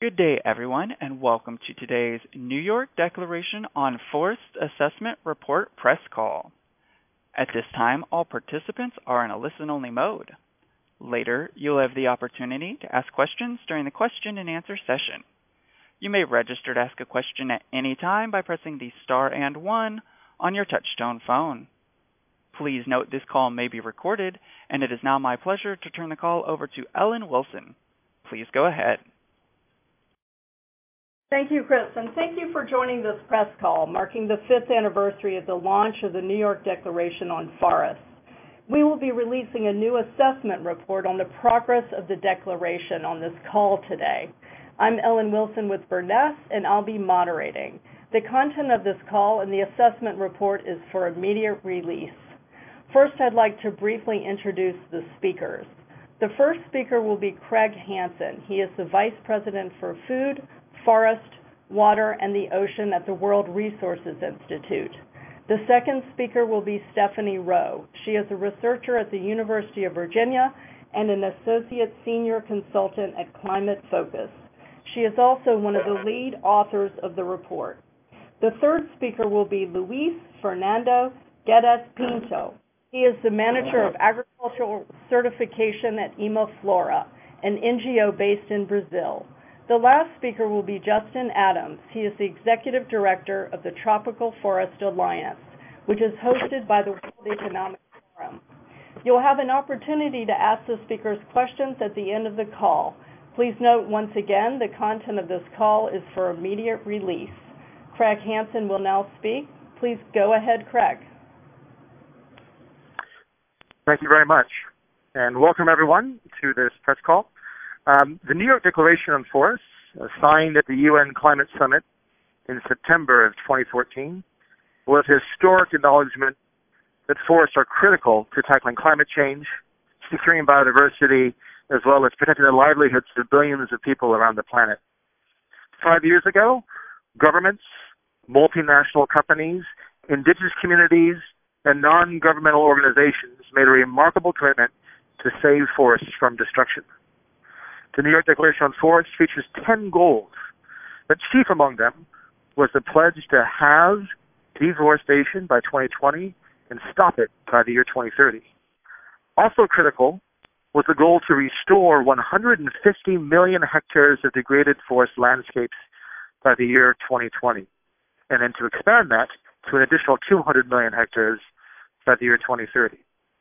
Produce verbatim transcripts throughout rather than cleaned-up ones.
Good day, everyone, and welcome to today's New York Declaration on Forest Assessment Report press call. At this time, all participants are in a listen-only mode. Later, you'll have the opportunity to ask questions during the question and answer session. You may register to ask a question at any time by pressing the star and one on your touchtone phone. Please note this call may be recorded, and it is now my pleasure to turn the call over to Ellen Wilson. Please go ahead. Thank you, Chris, and thank you for joining this press call marking the fifth anniversary of the launch of the New York Declaration on Forests. We will be releasing a new assessment report on the progress of the Declaration on this call today. I'm Ellen Wilson with Burness, and I'll be moderating. The content of this call and the assessment report is for immediate release. First, I'd like to briefly introduce the speakers. The first speaker will be Craig Hansen. He is the Vice President for Food, Forest, Water, and the Ocean at the World Resources Institute. The second speaker will be Stephanie Rowe. She is a researcher at the University of Virginia and an associate senior consultant at Climate Focus. She is also one of the lead authors of the report. The third speaker will be Luis Fernando Guedes Pinto. He is the manager of agricultural certification at Imaflora, an N G O based in Brazil. The last speaker will be Justin Adams. He is the executive director of the Tropical Forest Alliance, which is hosted by the World Economic Forum. You'll have an opportunity to ask the speakers questions at the end of the call. Please note once again, the content of this call is for immediate release. Craig Hansen will now speak. Please go ahead, Craig. Thank you very much, and welcome everyone to this press call. Um, the New York Declaration on Forests, uh, signed at the U N Climate Summit in September of twenty fourteen, was a historic acknowledgement that forests are critical to tackling climate change, securing biodiversity, as well as protecting the livelihoods of billions of people around the planet. Five years ago, governments, multinational companies, indigenous communities, and non-governmental organizations made a remarkable commitment to save forests from destruction. The New York Declaration on Forests features ten goals, but chief among them was the pledge to halve deforestation by twenty twenty and stop it by the year twenty thirty. Also critical was the goal to restore one hundred fifty million hectares of degraded forest landscapes by the year twenty twenty, and then to expand that to an additional two hundred million hectares by the year twenty thirty.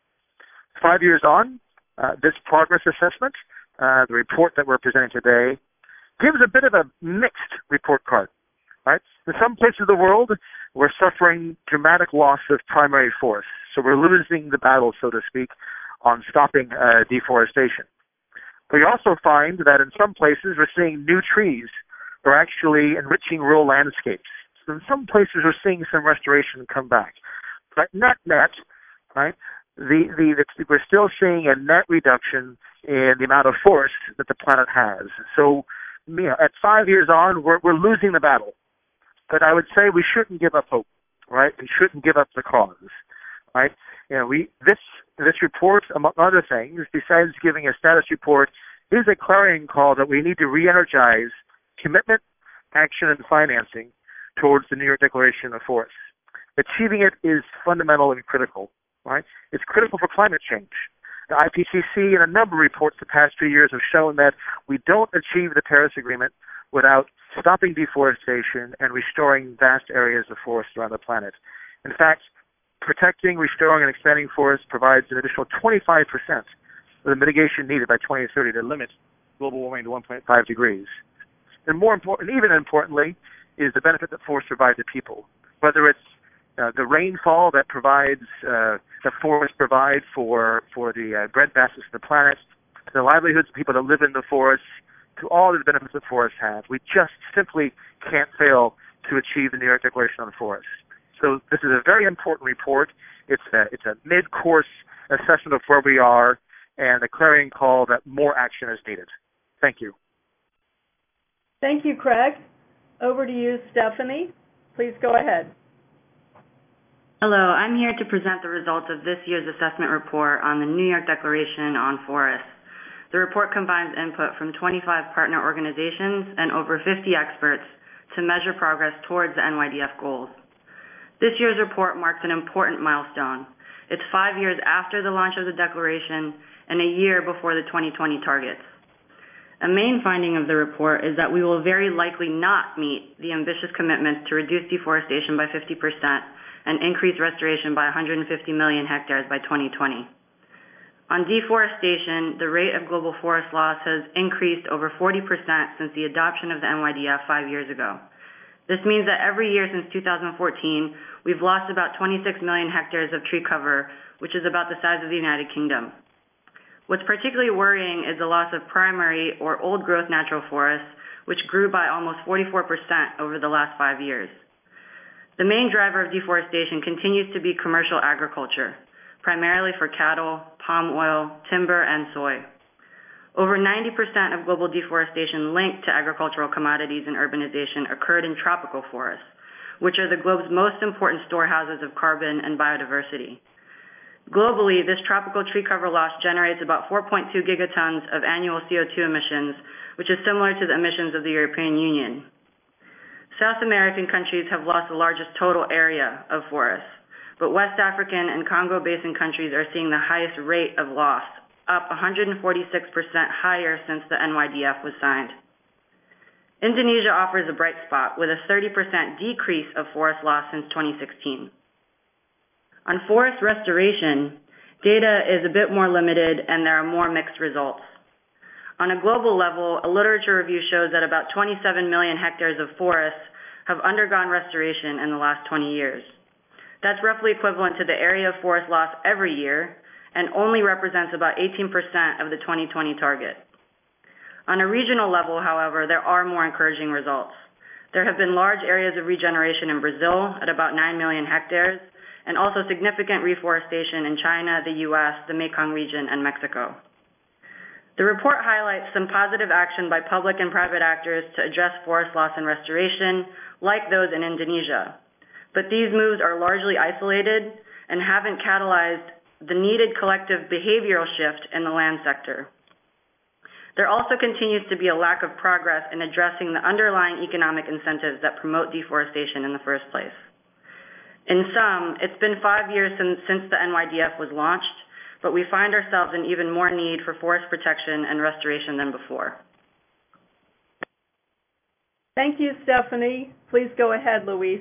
Five years on, uh, this progress assessment, Uh, the report that we're presenting today, gives a bit of a mixed report card, right? In some places of the world, we're suffering dramatic loss of primary forests. So we're losing the battle, so to speak, on stopping uh, deforestation. But we also find that in some places, we're seeing new trees are actually enriching rural landscapes. So in some places, we're seeing some restoration come back. But net, net, right, the, the, the, we're still seeing a net reduction in the amount of forest that the planet has. So, you know, at five years on, we're, we're losing the battle. But I would say we shouldn't give up hope, right? We shouldn't give up the cause, right? You know, we this this report, among other things, besides giving a status report, is a clarion call that we need to re-energize commitment, action, and financing towards the New York Declaration of Forests. Achieving it is fundamental and critical, right? It's critical for climate change. The I P C C and a number of reports the past few years have shown that we don't achieve the Paris Agreement without stopping deforestation and restoring vast areas of forest around the planet. In fact, protecting, restoring, and expanding forests provides an additional twenty-five percent of the mitigation needed by twenty thirty to limit global warming to one point five degrees. And more important, even importantly, is the benefit that forests provide to people, whether it's Uh, the rainfall that provides, uh, the forests provide for, for the uh, bread baskets of the planet, the livelihoods of people that live in the forests, to all the benefits that forests have. We just simply can't fail to achieve the New York Declaration on Forests. So this is a very important report. It's a, it's a mid-course assessment of where we are and a clarion call that more action is needed. Thank you. Thank you, Craig. Over to you, Stephanie. Please go ahead. Hello, I'm here to present the results of this year's assessment report on the New York Declaration on Forests. The report combines input from twenty-five partner organizations and over fifty experts to measure progress towards the N Y D F goals. This year's report marks an important milestone. It's five years after the launch of the declaration and a year before the twenty twenty targets. A main finding of the report is that we will very likely not meet the ambitious commitments to reduce deforestation by fifty percent and increase restoration by one hundred fifty million hectares by twenty twenty. On deforestation, the rate of global forest loss has increased over forty percent since the adoption of the N Y D F five years ago. This means that every year since two thousand fourteen, we've lost about twenty-six million hectares of tree cover, which is about the size of the United Kingdom. What's particularly worrying is the loss of primary or old-growth natural forests, which grew by almost forty-four percent over the last five years. The main driver of deforestation continues to be commercial agriculture, primarily for cattle, palm oil, timber, and soy. Over ninety percent of global deforestation linked to agricultural commodities and urbanization occurred in tropical forests, which are the globe's most important storehouses of carbon and biodiversity. Globally, this tropical tree cover loss generates about four point two gigatons of annual C O two emissions, which is similar to the emissions of the European Union. South American countries have lost the largest total area of forests, but West African and Congo Basin countries are seeing the highest rate of loss, up one hundred forty-six percent higher since the N Y D F was signed. Indonesia offers a bright spot with a thirty percent decrease of forest loss since twenty sixteen. On forest restoration, data is a bit more limited and there are more mixed results. On a global level, a literature review shows that about twenty-seven million hectares of forests have undergone restoration in the last twenty years. That's roughly equivalent to the area of forest loss every year and only represents about eighteen percent of the twenty twenty target. On a regional level, however, there are more encouraging results. There have been large areas of regeneration in Brazil at about nine million hectares, and also significant reforestation in China, the U S, the Mekong region, and Mexico. The report highlights some positive action by public and private actors to address forest loss and restoration, like those in Indonesia. But these moves are largely isolated and haven't catalyzed the needed collective behavioral shift in the land sector. There also continues to be a lack of progress in addressing the underlying economic incentives that promote deforestation in the first place. In sum, it's been five years since, since the N Y D F was launched, but we find ourselves in even more need for forest protection and restoration than before. Thank you, Stephanie. Please go ahead, Luis.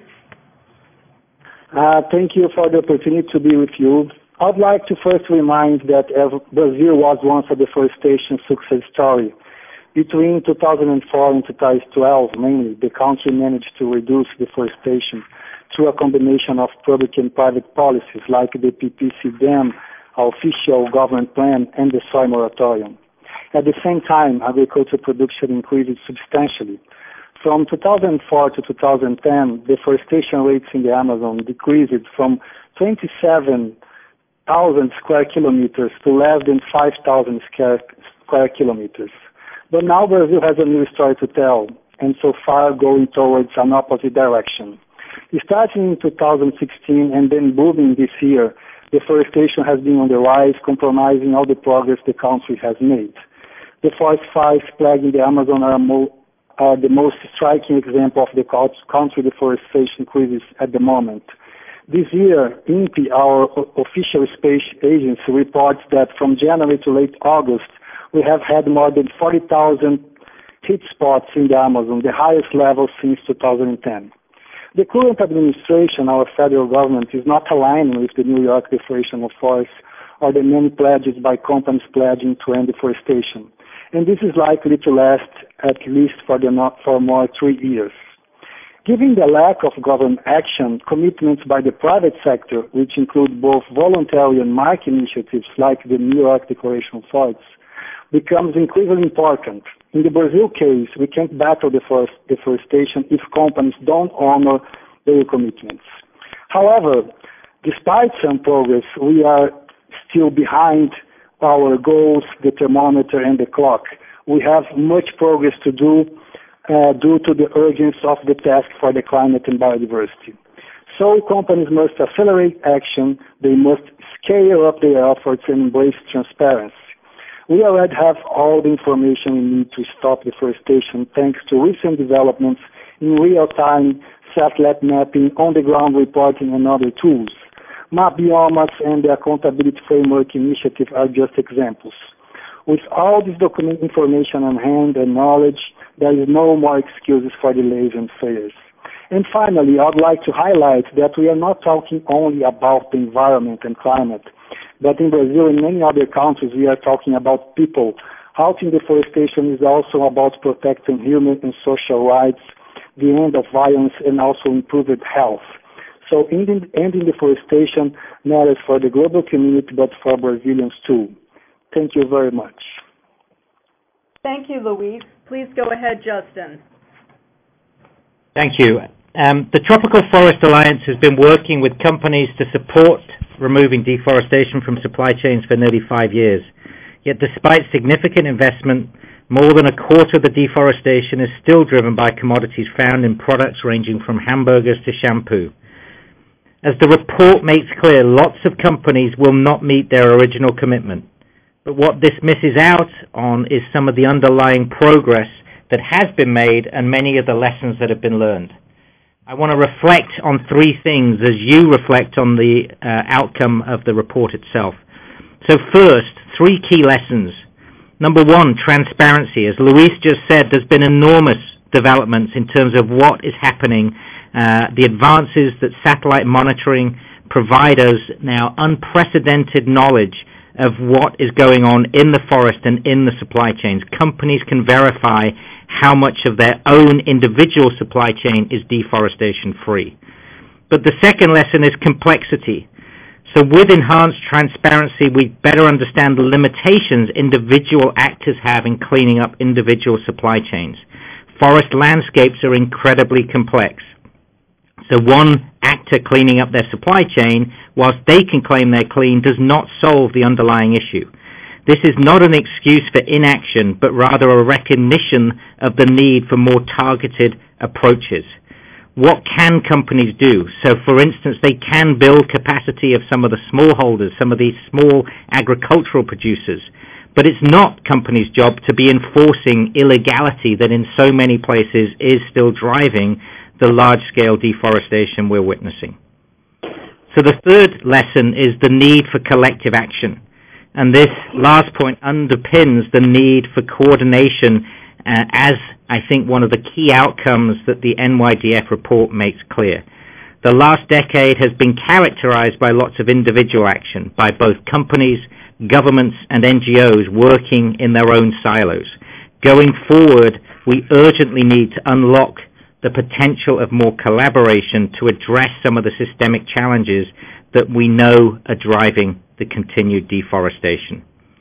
Uh, thank you for the opportunity to be with you. I'd like to first remind that Brazil was once a deforestation success story. Between two thousand four and two thousand twelve, mainly, the country managed to reduce deforestation through a combination of public and private policies like the P P C dam, official government plan, and the soy moratorium. At the same time, agricultural production increased substantially. From two thousand four to two thousand ten, deforestation rates in the Amazon decreased from twenty-seven thousand square kilometers to less than five thousand square, square kilometers. But now Brazil has a new story to tell, and so far going towards an opposite direction. Starting in two thousand sixteen and then booming this year, deforestation has been on the rise, compromising all the progress the country has made. The forest fires plaguing the Amazon are, mo- are the most striking example of the country deforestation crisis at the moment. This year, I N P E, our official space agency, reports that from January to late August, we have had more than forty thousand heat spots in the Amazon, the highest level since two thousand ten. The current administration, our federal government, is not aligned with the New York Declaration of Forests or the many pledges by companies pledging to end deforestation. And this is likely to last at least for, the not, for more three years. Given the lack of government action, commitments by the private sector, which include both voluntary and market initiatives like the New York Declaration of Forests, becomes increasingly important. In the Brazil case, we can't battle deforestation if companies don't honor their commitments. However, despite some progress, we are still behind our goals, the thermometer, and the clock. We have much progress to do uh, due to the urgency of the task for the climate and biodiversity. So companies must accelerate action, they must scale up their efforts and embrace transparency. We already have all the information we need to stop deforestation thanks to recent developments in real-time satellite mapping, on-the-ground reporting, and other tools. MapBiomas and the Accountability Framework Initiative are just examples. With all this document information on hand and knowledge, there is no more excuses for delays and failures. And finally, I'd like to highlight that we are not talking only about the environment and climate, but in Brazil and many other countries, we are talking about people. Halting deforestation is also about protecting human and social rights, the end of violence, and also improved health. So ending, ending deforestation matters for the global community, but for Brazilians too. Thank you very much. Thank you, Luis. Please go ahead, Justin. Thank you. Um, the Tropical Forest Alliance has been working with companies to support removing deforestation from supply chains for nearly five years. Yet despite significant investment, more than a quarter of the deforestation is still driven by commodities found in products ranging from hamburgers to shampoo. As the report makes clear, lots of companies will not meet their original commitment. But what this misses out on is some of the underlying progress that has been made and many of the lessons that have been learned. I want to reflect on three things as you reflect on the uh, outcome of the report itself. So first, three key lessons. Number one, transparency. As Luis just said, there's been enormous developments in terms of what is happening. Uh, the advances that satellite monitoring provide us now unprecedented knowledge of what is going on in the forest and in the supply chains. Companies can verify how much of their own individual supply chain is deforestation free. But the second lesson is complexity. So with enhanced transparency, we better understand the limitations individual actors have in cleaning up individual supply chains. Forest landscapes are incredibly complex. So one actor cleaning up their supply chain, whilst they can claim they're clean, does not solve the underlying issue. This is not an excuse for inaction, but rather a recognition of the need for more targeted approaches. What can companies do? So, for instance, they can build capacity of some of the smallholders, some of these small agricultural producers. But it's not companies' job to be enforcing illegality that in so many places is still driving the large-scale deforestation we're witnessing. So the third lesson is the need for collective action. And this last point underpins the need for coordination uh, as, I think, one of the key outcomes that the N Y D F report makes clear. The last decade has been characterized by lots of individual action by both companies, governments, and N G Os working in their own silos. Going forward, we urgently need to unlock the potential of more collaboration to address some of the systemic challenges that we know are driving the continued deforestation.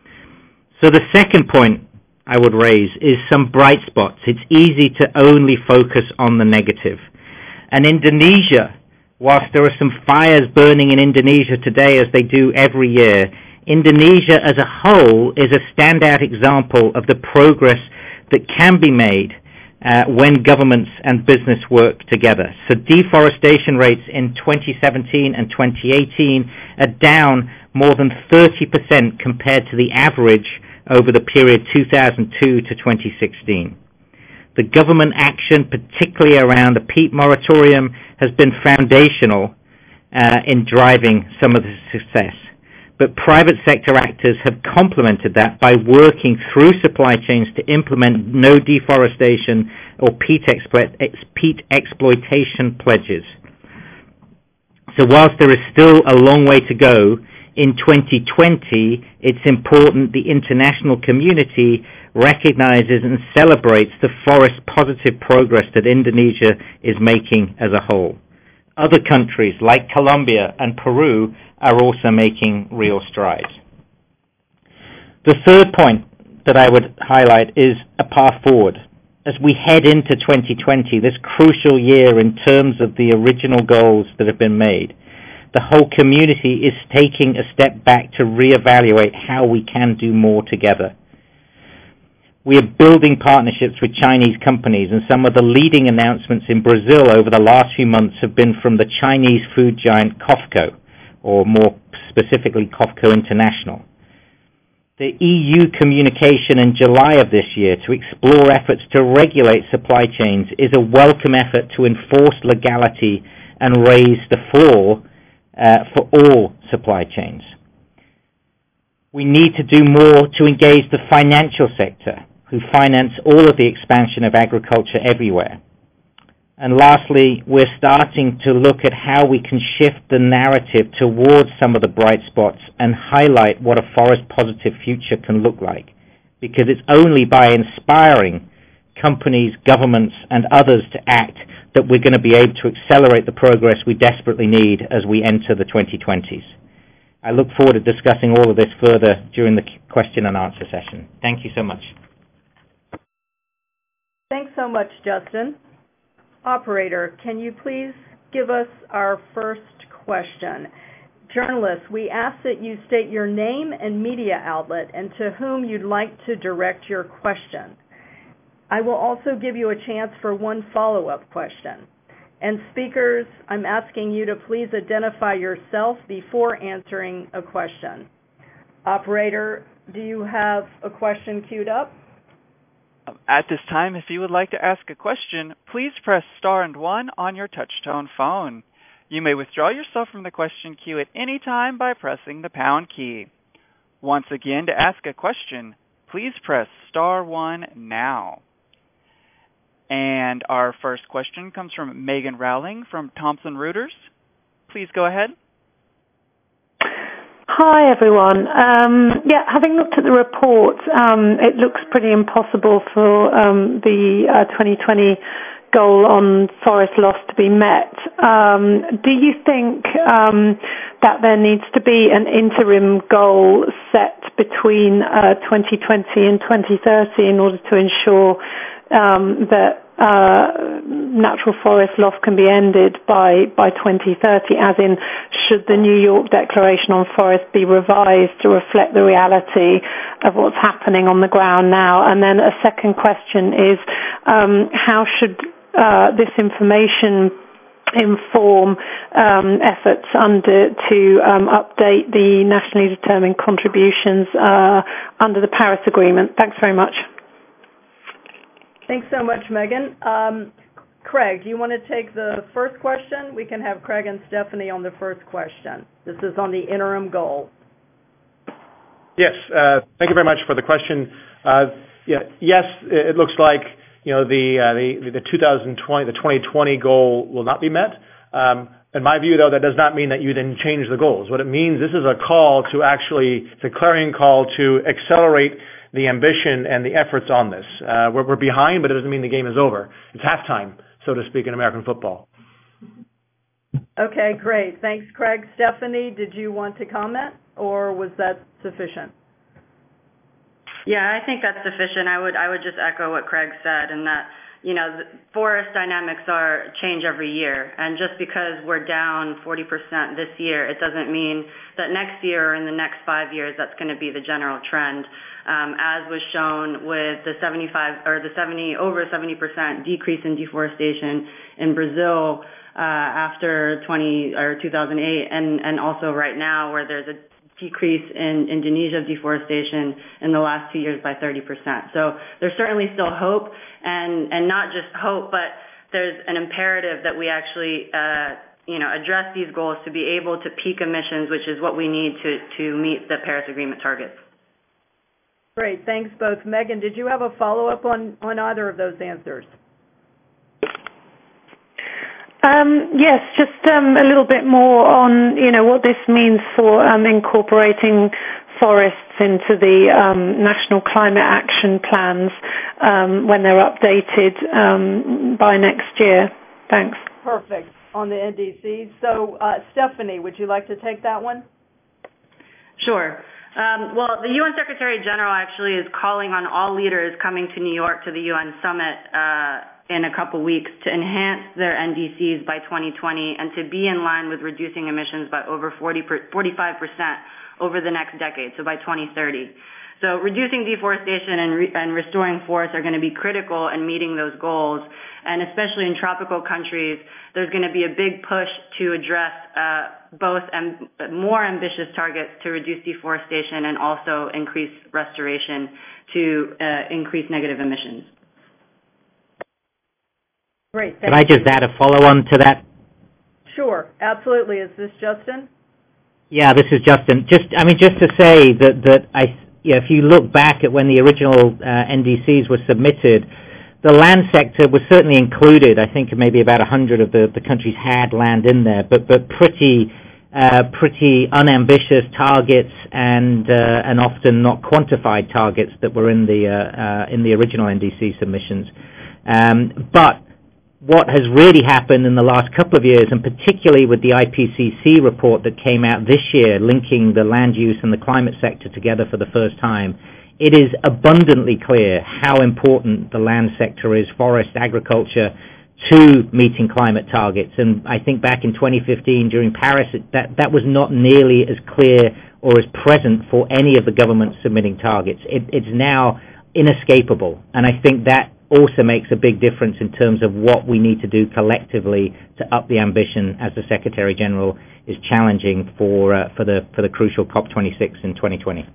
So the second point I would raise is some bright spots. It's easy to only focus on the negative. And Indonesia, whilst there are some fires burning in Indonesia today as they do every year, Indonesia as a whole is a standout example of the progress that can be made Uh, when governments and business work together. So deforestation rates in twenty seventeen and twenty eighteen are down more than thirty percent compared to the average over the period two thousand two to twenty sixteen. The government action, particularly around the peat moratorium, has been foundational uh, in driving some of the success. But private sector actors have complemented that by working through supply chains to implement no deforestation or peat, explo- peat exploitation pledges. So whilst there is still a long way to go, in twenty twenty, it's important the international community recognizes and celebrates the forest positive progress that Indonesia is making as a whole. Other countries like Colombia and Peru are also making real strides. The third point that I would highlight is a path forward. As we head into twenty twenty, this crucial year in terms of the original goals that have been made, the whole community is taking a step back to reevaluate how we can do more together. We are building partnerships with Chinese companies, and some of the leading announcements in Brazil over the last few months have been from the Chinese food giant COFCO, or more specifically COFCO International. The E U communication in July of this year to explore efforts to regulate supply chains is a welcome effort to enforce legality and raise the floor uh, for all supply chains. We need to do more to engage the financial sector, who finance all of the expansion of agriculture everywhere. And lastly, we're starting to look at how we can shift the narrative towards some of the bright spots and highlight what a forest-positive future can look like. Because it's only by inspiring companies, governments, and others to act that we're going to be able to accelerate the progress we desperately need as we enter the twenty twenties. I look forward to discussing all of this further during the question and answer session. Thank you so much. Thanks so much, Justin. Operator, can you please give us our first question? Journalists, we ask that you state your name and media outlet and to whom you'd like to direct your question. I will also give you a chance for one follow-up question. And speakers, I'm asking you to please identify yourself before answering a question. Operator, do you have a question queued up? At this time, if you would like to ask a question, please press star and one on your touch-tone phone. You may withdraw yourself from the question queue at any time by pressing the pound key. Once again, to ask a question, please press star one now. And our first question comes from Megan Rowling from Thomson Reuters. Please go ahead. Hi, everyone. Um, yeah, having looked at the report, um, it looks pretty impossible for um, the uh, twenty twenty goal on forest loss to be met. Um, do you think um, that there needs to be an interim goal set between uh, twenty twenty and twenty thirty in order to ensure um, that uh, natural forest loss can be ended by, by twenty thirty, as in, should the New York Declaration on Forest be revised to reflect the reality of what's happening on the ground now? And then a second question is, um, how should uh, this information inform um, efforts under to um, update the nationally determined contributions uh, under the Paris Agreement? Thanks very much. Thanks so much, Megan. Um, Craig, do you want to take the first question? We can have Craig and Stephanie on the first question. This is on the interim goal. Yes, uh, thank you very much for the question. Uh, yeah, yes, it looks like you know the uh, the the two thousand twenty the twenty twenty goal will not be met. Um, in my view, though, that does not mean that you then change the goals. What it means, this is a call to actually, it's a clarion call to accelerate the ambition and the efforts on this. Uh, we're, we're behind, but it doesn't mean the game is over. It's halftime, so to speak, in American football. Okay, great. Thanks, Craig. Stephanie, did you want to comment, or was that sufficient? Yeah, I think that's sufficient. I would I would just echo what Craig said, and that you know the forest dynamics are change every year, and just because we're down forty percent this year, it doesn't mean that next year or in the next five years that's going to be the general trend. Um, as was shown with the seventy-five or the seventy over seventy percent decrease in deforestation in Brazil uh, after twenty or two thousand eight, and and also right now where there's a decrease in Indonesia deforestation in the last two years by thirty percent. So there's certainly still hope, and and not just hope, but there's an imperative that we actually uh, you know address these goals to be able to peak emissions, which is what we need to to meet the Paris Agreement targets. Great. Thanks both. Megan, did you have a follow-up on, on either of those answers? Um, yes, just um, a little bit more on, you know, what this means for um, incorporating forests into the um, national climate action plans um, when they're updated um, by next year. Thanks. Perfect. On the N D C. So, uh, Stephanie, would you like to take that one? Sure. Um, well, the U N Secretary General actually is calling on all leaders coming to New York to the U N summit uh, in a couple weeks to enhance their N D Cs by twenty twenty and to be in line with reducing emissions by over forty, forty-five percent over the next decade, so by twenty thirty. So reducing deforestation and, re- and restoring forests are going to be critical in meeting those goals. And especially in tropical countries, there's going to be a big push to address uh, both am- more ambitious targets to reduce deforestation and also increase restoration to uh, increase negative emissions. Great. Can I just add a follow-on to that? Sure, absolutely. Is this Justin? Yeah, this is Justin. Just, I mean, just to say that that I, yeah, if you look back at when the original uh, N D Cs were submitted, the land sector was certainly included. I think maybe about a hundred of the, the countries had land in there, but but pretty uh, pretty unambitious targets and uh, and often not quantified targets that were in the uh, uh, in the original N D C submissions. Um, but what has really happened in the last couple of years, and particularly with the I P C C report that came out this year, linking the land use and the climate sector together for the first time, it is abundantly clear how important the land sector is, forest, agriculture, to meeting climate targets. And I think back in twenty fifteen during Paris, it, that, that was not nearly as clear or as present for any of the governments submitting targets. It, it's now inescapable. And I think that also makes a big difference in terms of what we need to do collectively to up the ambition, as the Secretary General is challenging for uh, for the for the crucial COP twenty-six in twenty twenty.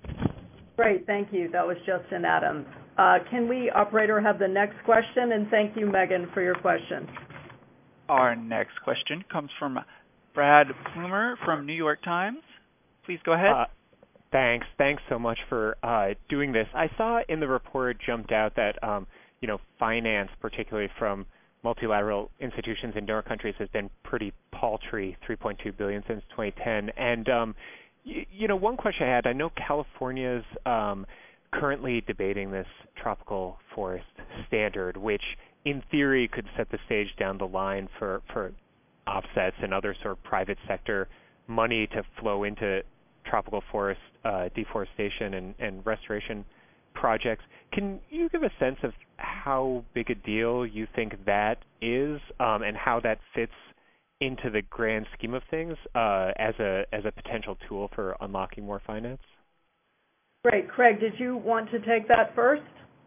Great, thank you. That was Justin Adams. Uh, can we, operator, have the next question? And thank you, Megan, for your question. Our next question comes from Brad Plumer from New York Times. Please go ahead. Uh, thanks. Thanks so much for uh, doing this. I saw in the report jumped out that um, you know, finance, particularly from multilateral institutions in donor countries, has been pretty paltry, three point two billion dollars since twenty ten. And um, y- you know, one question I had, I know California's um, currently debating this tropical forest standard, which in theory could set the stage down the line for, for offsets and other sort of private sector money to flow into tropical forest uh, deforestation and, and restoration projects. Can you give a sense of how big a deal you think that is, um, and how that fits into the grand scheme of things uh, as a as a potential tool for unlocking more finance? Great. Craig, did you want to take that first?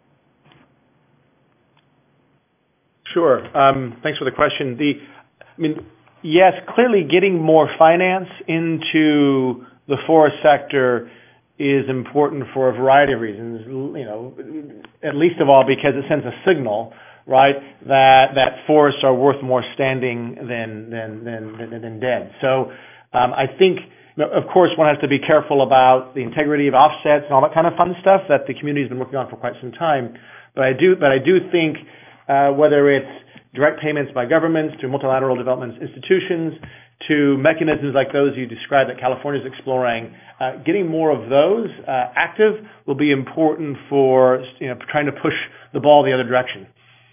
Sure. Um, thanks for the question. The, I mean, yes, clearly getting more finance into the forest sector is important for a variety of reasons. You know, at least of all because it sends a signal, right, that that forests are worth more standing than than than than, than dead. So um, I think, you know, of course, one has to be careful about the integrity of offsets and all that kind of fun stuff that the community has been working on for quite some time. But I do, but I do think uh, whether it's direct payments by governments to multilateral development institutions, to mechanisms like those you described that California is exploring, uh, getting more of those uh, active will be important for, you know, trying to push the ball the other direction.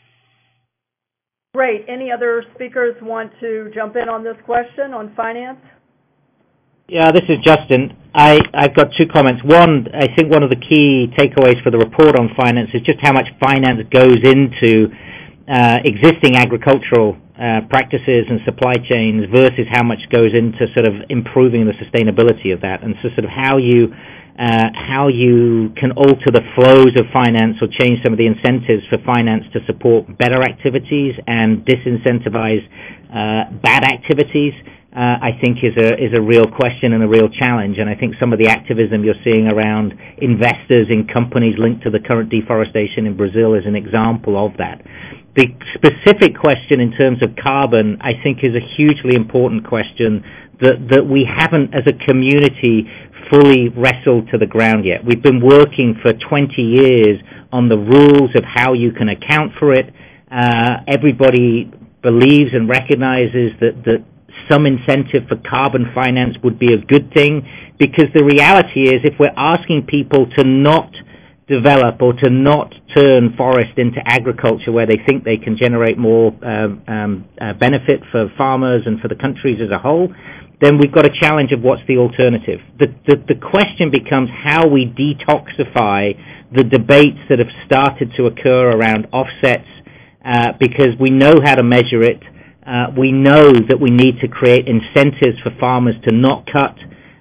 Great. Any other speakers want to jump in on this question on finance? Yeah, this is Justin. I, I've got two comments. One, I think one of the key takeaways for the report on finance is just how much finance goes into uh, existing agricultural Uh, practices and supply chains versus how much goes into sort of improving the sustainability of that, and so sort of how you uh, how you can alter the flows of finance or change some of the incentives for finance to support better activities and disincentivize uh, bad activities. Uh, I think is a is a real question and a real challenge, and I think some of the activism you're seeing around investors in companies linked to the current deforestation in Brazil is an example of that. The specific question in terms of carbon, I think, is a hugely important question that, that we haven't, as a community, fully wrestled to the ground yet. We've been working for twenty years on the rules of how you can account for it. Uh, everybody believes and recognizes that, that some incentive for carbon finance would be a good thing, because the reality is if we're asking people to not develop or to not turn forest into agriculture where they think they can generate more um, um, uh, benefit for farmers and for the countries as a whole, then we've got a challenge of what's the alternative. The, the, the question becomes how we detoxify the debates that have started to occur around offsets, uh, because we know how to measure it. Uh, we know that we need to create incentives for farmers to not cut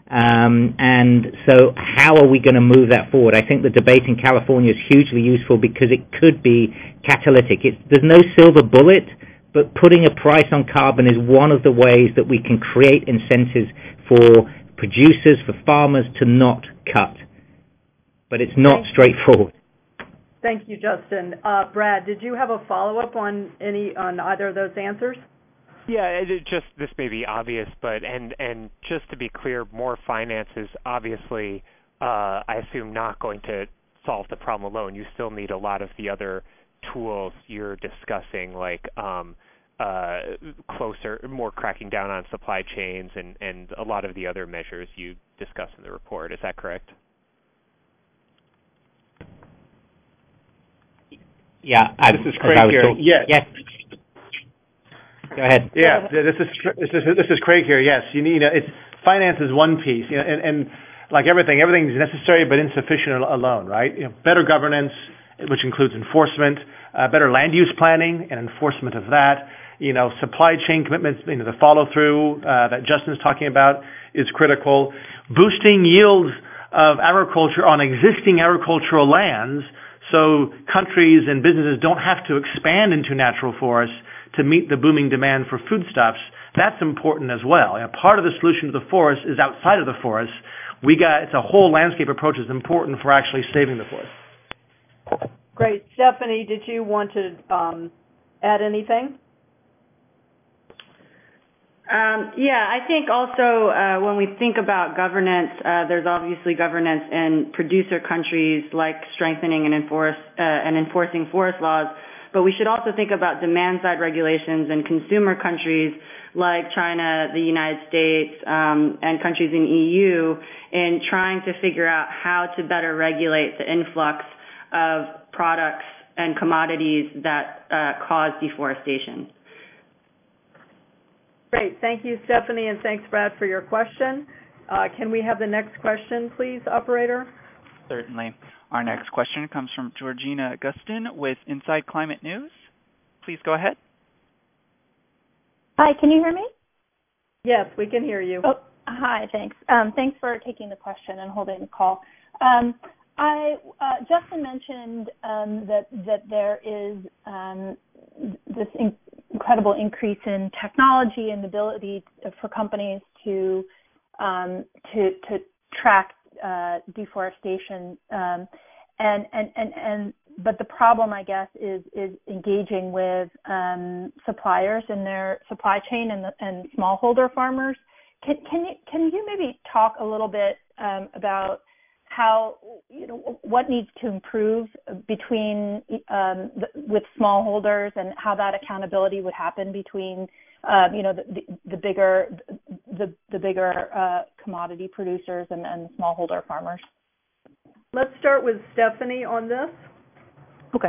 Um, and so how are we going to move that forward? I think the debate in California is hugely useful because it could be catalytic. It's, there's no silver bullet, but putting a price on carbon is one of the ways that we can create incentives for producers, for farmers to not cut. But it's not Thank straightforward. Thank you, Justin. Uh, Brad, did you have a follow-up on any on either of those answers? Yeah, it just this may be obvious, but and and just to be clear, more finance is obviously, uh, I assume, not going to solve the problem alone. You still need a lot of the other tools you're discussing, like um, uh, closer, more cracking down on supply chains, and and a lot of the other measures you discuss in the report. Is that correct? Yeah, I, this is Craig here. Talking, yes. yes. Go ahead. Yeah, this is this is this is Craig here. Yes, you need. You know, it's finance is one piece, you know, and, and like everything, everything is necessary but insufficient alone, right? You know, better governance, which includes enforcement, uh, better land use planning and enforcement of that. You know, supply chain commitments, you know, the follow through uh, that Justin's talking about is critical. Boosting yields of agriculture on existing agricultural lands, so countries and businesses don't have to expand into natural forests to meet the booming demand for foodstuffs. That's important as well. You know, part of the solution to the forest is outside of the forest. We got it's a whole landscape approach that's important for actually saving the forest. Great, Stephanie. Did you want to um, add anything? Um, yeah, I think also uh, when we think about governance, uh, there's obviously governance in producer countries like strengthening and enforce uh, and enforcing forest laws. But we should also think about demand-side regulations in consumer countries like China, the United States, um, and countries in E U in trying to figure out how to better regulate the influx of products and commodities that uh, cause deforestation. Great. Thank you, Stephanie, and thanks, Brad, for your question. Uh, can we have the next question, please, operator? Certainly. Our next question comes from Georgina Gustin with Inside Climate News. Please go ahead. Hi, can you hear me? Yes, we can hear you. Oh, hi, thanks. Um, thanks for taking the question and holding the call. Um, I uh, Justin mentioned um, that that there is um, this in- incredible increase in technology and ability for companies to um, to to track uh, deforestation, um, and, and and and but the problem, I guess, is is engaging with um, suppliers in their supply chain and the, and smallholder farmers. Can can you can you maybe talk a little bit um, about how, you know, what needs to improve between um, the, with smallholders, and how that accountability would happen between, uh, you know, the, the, the bigger the the bigger uh, commodity producers and, and smallholder farmers? Let's start with Stephanie on this. Okay.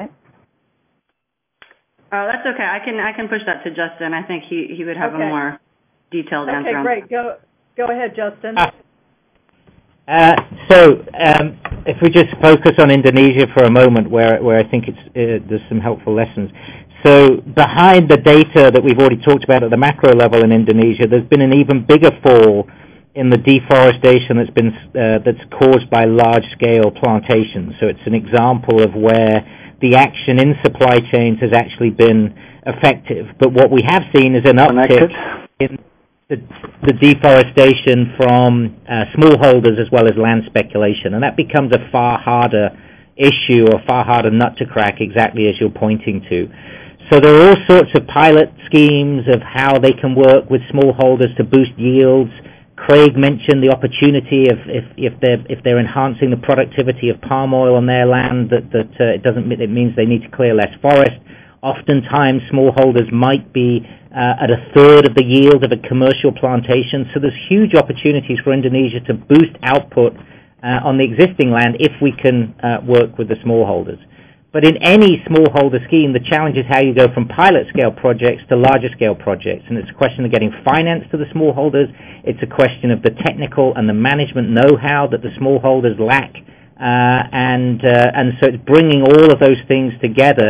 Uh, that's okay. I can I can push that to Justin. I think he, he would have okay. a more detailed okay, answer. Okay, great. Go go ahead, Justin. Uh, uh, so um, if we just focus on Indonesia for a moment, where where I think it's uh, there's some helpful lessons. So behind the data that we've already talked about at the macro level in Indonesia, there's been an even bigger fall in the deforestation that's been uh, that's caused by large-scale plantations. So it's an example of where the action in supply chains has actually been effective. But what we have seen is an uptick in the, the deforestation from uh, smallholders as well as land speculation, and that becomes a far harder issue or far harder nut to crack, exactly as you're pointing to. So there are all sorts of pilot schemes of how they can work with smallholders to boost yields. Craig mentioned the opportunity of if, if they're if they're enhancing the productivity of palm oil on their land, that that uh, it doesn't it means they need to clear less forest. Oftentimes, smallholders might be uh, at a third of the yield of a commercial plantation. So there's huge opportunities for Indonesia to boost output uh, on the existing land if we can uh, work with the smallholders. But in any smallholder scheme, the challenge is how you go from pilot-scale projects to larger-scale projects. And it's a question of getting finance to the smallholders. It's a question of the technical and the management know-how that the smallholders lack. Uh, and uh, and so it's bringing all of those things together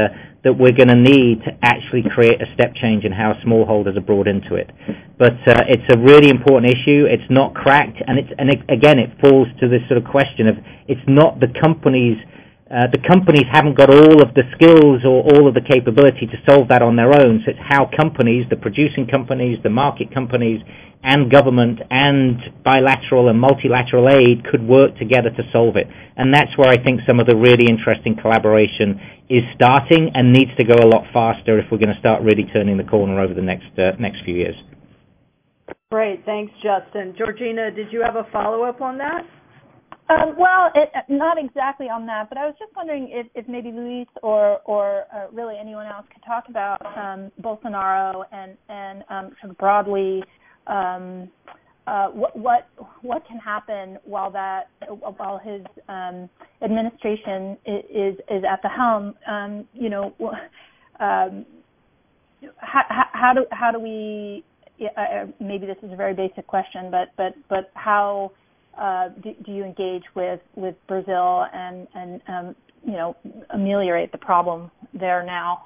that we're going to need to actually create a step change in how smallholders are brought into it. But uh, it's a really important issue. It's not cracked, and it's and it, again, it falls to this sort of question of it's not the companies. Uh, the companies haven't got all of the skills or all of the capability to solve that on their own. So it's how companies, the producing companies, the market companies, and government and bilateral and multilateral aid could work together to solve it. And that's where I think some of the really interesting collaboration is starting and needs to go a lot faster if we're going to start really turning the corner over the next uh, next few years. Great. Thanks, Justin. Georgina, did you have a follow-up on that? Um, well, it, not exactly on that, but I was just wondering if, if maybe Luis or, or uh, really anyone else could talk about um, Bolsonaro and, and um, sort of broadly um, uh, what, what what can happen while that while his um, administration is is at the helm. Um, you know, um, how, how do how do we? Uh, maybe this is a very basic question, but but but how. Uh, do, do you engage with, with Brazil and, and um, you know, ameliorate the problem there now?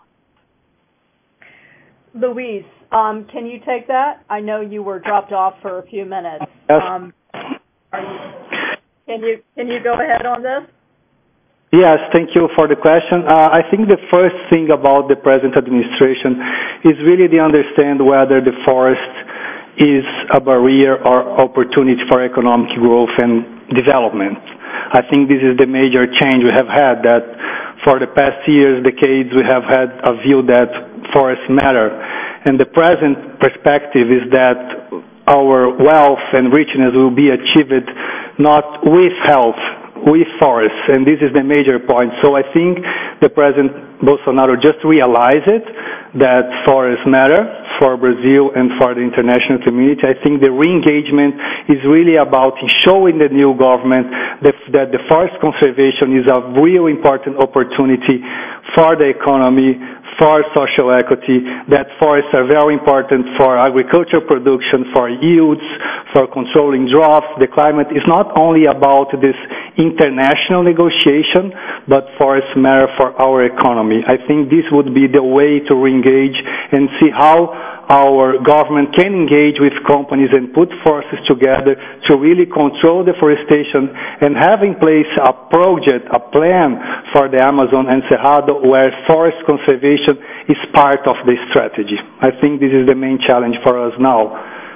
Luis, um, can you take that? I know you were dropped off for a few minutes. Yes. Um, are you, can you can you go ahead on this? Yes, thank you for the question. Uh, I think the first thing about the present administration is really to understand whether the forest is a barrier or opportunity for economic growth and development. I think this is the major change we have had, that for the past years, decades, we have had a view that forests matter. And the present perspective is that our wealth and richness will be achieved not with health, with forests, and this is the major point. So I think the President Bolsonaro just realized it, that forests matter for Brazil and for the international community. I think the re-engagement is really about showing the new government that, that the forest conservation is a real important opportunity for the economy, for social equity, that forests are very important for agriculture production, for yields, for controlling droughts. The climate is not only about this international negotiation, but forests matter for our economy. I think this would be the way to re-engage and see how our government can engage with companies and put forces together to really control deforestation and have in place a project, a plan for the Amazon and Cerrado where forest conservation is part of the strategy. I think this is the main challenge for us now.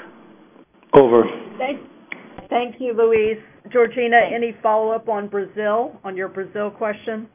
Over. Thank, thank you, Luis. Georgina, any follow-up on Brazil, on your Brazil question?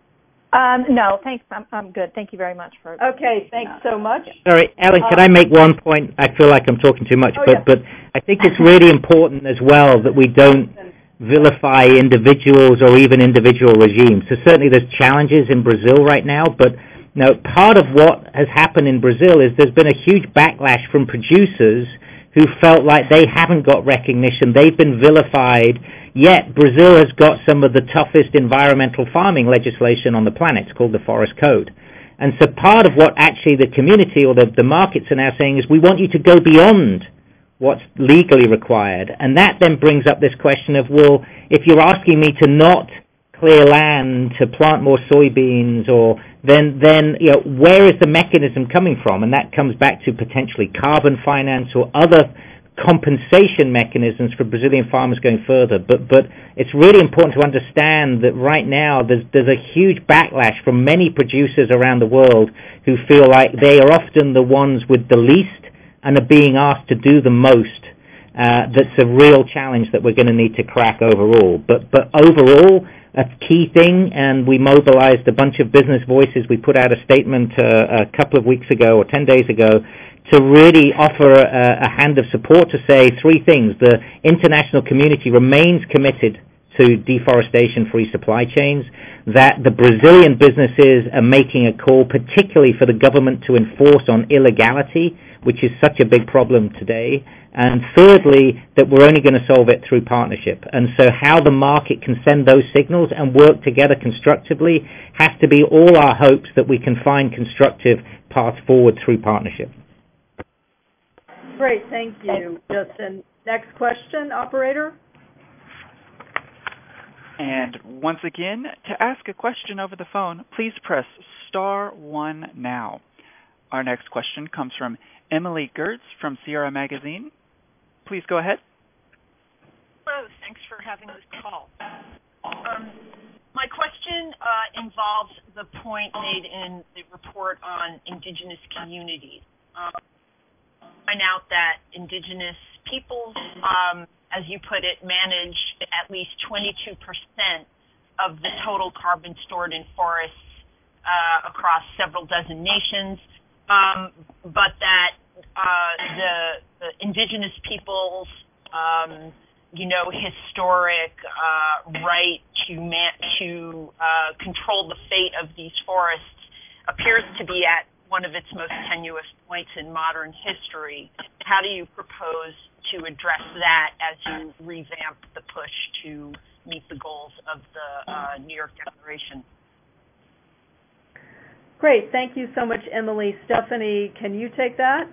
Um, no, thanks. I'm, I'm good. Thank you very much for. Okay, thanks so much. Sorry, Ellen, can I make one point? I feel like I'm talking too much, oh, but yeah. but I think it's really important as well that we don't vilify individuals or even individual regimes. So certainly there's challenges in Brazil right now, but you know, part of what has happened in Brazil is there's been a huge backlash from producers who felt like they haven't got recognition, they've been vilified, yet Brazil has got some of the toughest environmental farming legislation on the planet. It's called the Forest Code. And so part of what actually the community or the, the markets are now saying is we want you to go beyond what's legally required. And that then brings up this question of, well, if you're asking me to not clear land, to plant more soybeans, or then, then you know, where is the mechanism coming from? And that comes back to potentially carbon finance or other compensation mechanisms for Brazilian farmers going further. But but it's really important to understand that right now there's there's a huge backlash from many producers around the world who feel like they are often the ones with the least and are being asked to do the most. Uh, that's a real challenge that we're going to need to crack overall. But but overall, a key thing, and we mobilized a bunch of business voices. We put out a statement uh, a couple of weeks ago or ten days ago to really offer a, a hand of support to say three things. The international community remains committed to deforestation-free supply chains, that the Brazilian businesses are making a call, particularly for the government to enforce on illegality, which is such a big problem today, and thirdly, that we're only going to solve it through partnership. And so how the market can send those signals and work together constructively has to be all our hopes that we can find constructive paths forward through partnership. Great, thank you, Justin. Next question, operator. And once again, to ask a question over the phone, please press star one now. Our next question comes from Emily Gertz from Sierra Magazine. Please go ahead. Hello, thanks for having this call. Um, my question uh, involves the point made in the report on indigenous communities. Um, find out that indigenous peoples, um, as you put it, manage at least twenty-two percent of the total carbon stored in forests uh, across several dozen nations, um, but that uh, the, the indigenous peoples, um, you know, historic uh, right to man- to uh, control the fate of these forests appears to be at one of its most tenuous points in modern history. How do you propose to address that as you revamp the push to meet the goals of the uh, New York Declaration? Great. Thank you so much, Emily. Stephanie, can you take that?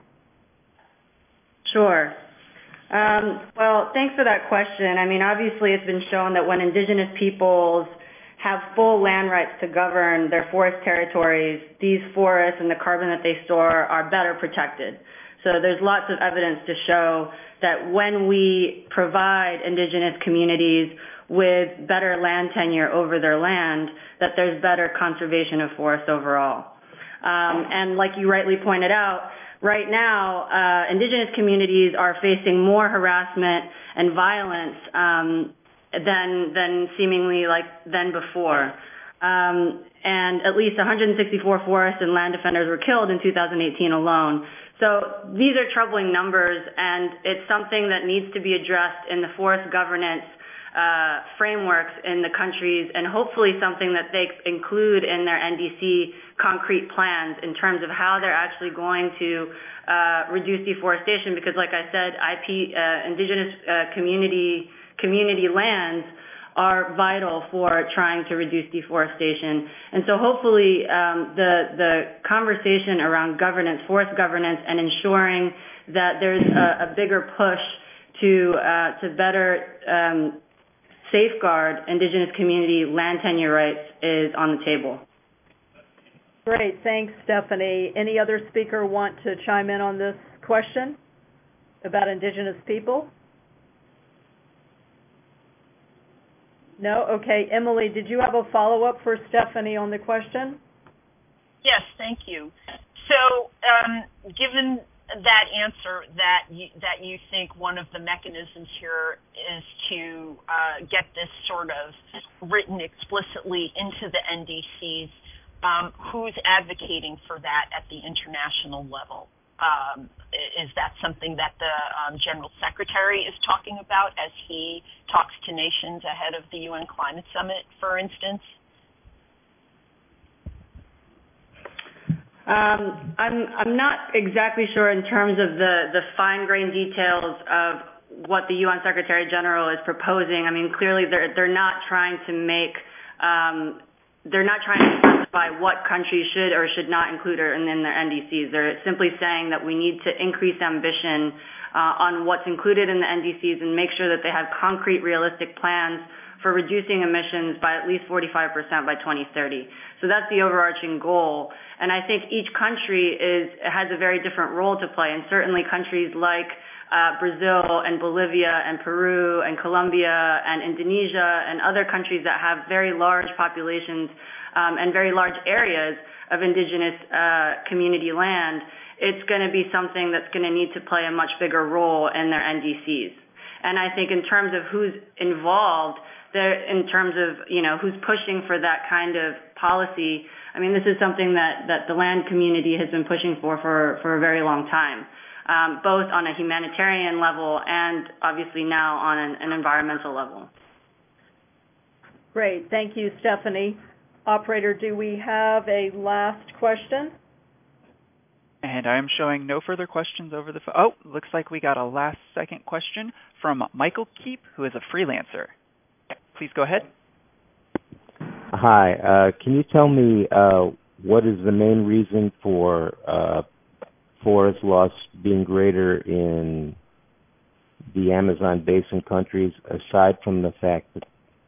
Sure. Um, well, thanks for that question. I mean, obviously it's been shown that when indigenous peoples have full land rights to govern their forest territories, these forests and the carbon that they store are better protected. So there's lots of evidence to show that when we provide indigenous communities with better land tenure over their land, that there's better conservation of forests overall. Um, and like you rightly pointed out, right now, uh, indigenous communities are facing more harassment and violence um, than than seemingly like than before. Um, and at least one hundred sixty-four forest and land defenders were killed in two thousand eighteen alone. So these are troubling numbers, and it's something that needs to be addressed in the forest governance uh, frameworks in the countries, and hopefully something that they include in their N D C concrete plans in terms of how they're actually going to uh, reduce deforestation. Because, like I said, I P uh, indigenous uh, community community lands are vital for trying to reduce deforestation. And so hopefully um, the, the conversation around governance, forest governance, and ensuring that there's a, a bigger push to, uh, to better um, safeguard indigenous community land tenure rights is on the table. Great. Thanks, Stephanie. Any other speaker want to chime in on this question about indigenous people? No? Okay. Emily, did you have a follow-up for Stephanie on the question? Yes, thank you. So um, given that answer that you, that you think one of the mechanisms here is to uh, get this sort of written explicitly into the N D Cs, um, who's advocating for that at the international level? Um, is that something that the um, General Secretary is talking about as he talks to nations ahead of the U N Climate Summit, for instance? Um, I'm I'm not exactly sure in terms of the, the fine-grained details of what the U N Secretary General is proposing. I mean, clearly they're they're not trying to make um, they're not trying to specify what countries should or should not include in, in their N D Cs. They're simply saying that we need to increase ambition uh, on what's included in the N D Cs and make sure that they have concrete, realistic plans for reducing emissions by at least forty-five percent by twenty thirty. So that's the overarching goal. And I think each country is has a very different role to play, and certainly countries like uh, Brazil and Bolivia and Peru and Colombia and Indonesia and other countries that have very large populations um, and very large areas of indigenous uh, community land, it's going to be something that's going to need to play a much bigger role in their N D Cs. And I think in terms of who's involved, there, in terms of, you know, who's pushing for that kind of policy, I mean, this is something that, that the land community has been pushing for for, for a very long time, um, both on a humanitarian level and obviously now on an, an environmental level. Great. Thank you, Stephanie. Operator, do we have a last question? And I am showing no further questions over the phone. Oh, looks like we got a last second question from Michael Keep, who is a freelancer. Please go ahead. Hi. Uh, can you tell me uh, what is the main reason for uh, forest loss being greater in the Amazon basin countries, aside from the fact that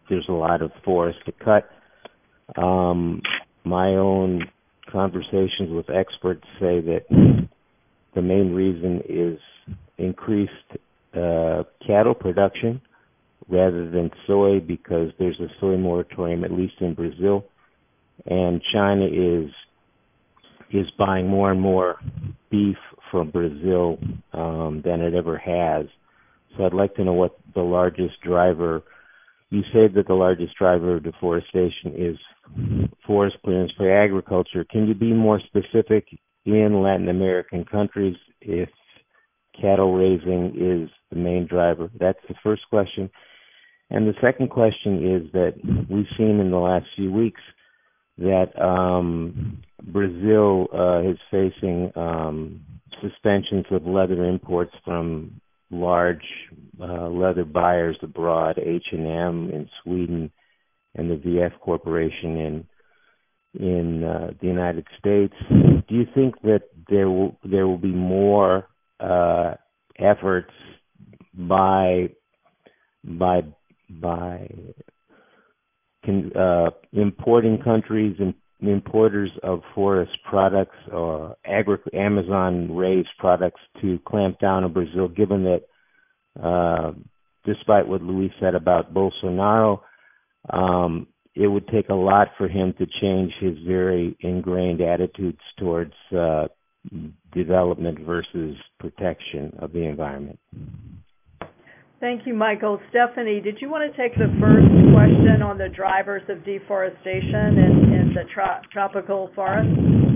there's a lot of forest to cut. Um, my own conversations with experts say that the main reason is increased uh, cattle production rather than soy, because there's a soy moratorium, at least in Brazil, and China is is buying more and more beef from Brazil um, than it ever has. So I'd like to know what the largest driver, you said that the largest driver of deforestation is forest clearance for agriculture. Can you be more specific in Latin American countries if cattle raising is the main driver? That's the first question. And the second question is that we've seen in the last few weeks that um, Brazil uh, is facing um, suspensions of leather imports from large uh, leather buyers abroad, H and M in Sweden and the V F Corporation in in uh, the United States. Do you think that there will there will be more uh, efforts by by by Can, uh, importing countries and importers of forest products or agri- Amazon-raised products to clamp down on Brazil, given that, uh, despite what Luis said about Bolsonaro, um, it would take a lot for him to change his very ingrained attitudes towards uh, development versus protection of the environment? Thank you, Michael. Stephanie, did you want to take the first question on the drivers of deforestation in, in the tro- tropical forest?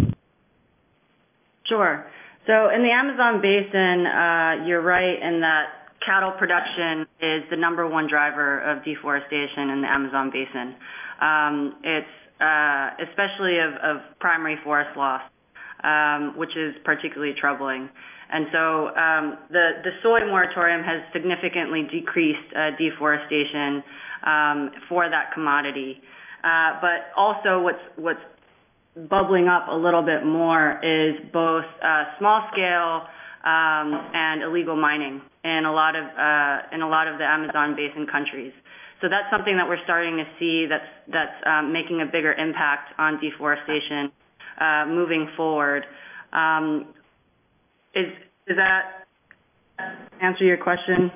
Sure. So in the Amazon basin, uh, you're right in that cattle production is the number one driver of deforestation in the Amazon basin. Um, it's uh, especially of, of primary forest loss, um, which is particularly troubling. And so um, the, the soy moratorium has significantly decreased uh, deforestation um, for that commodity. Uh, but also what's, what's bubbling up a little bit more is both uh, small-scale um, and illegal mining in a lot of uh, in a lot of the Amazon basin countries. So that's something that we're starting to see that's that's um, making a bigger impact on deforestation uh, moving forward. Um, Is does that answer your question?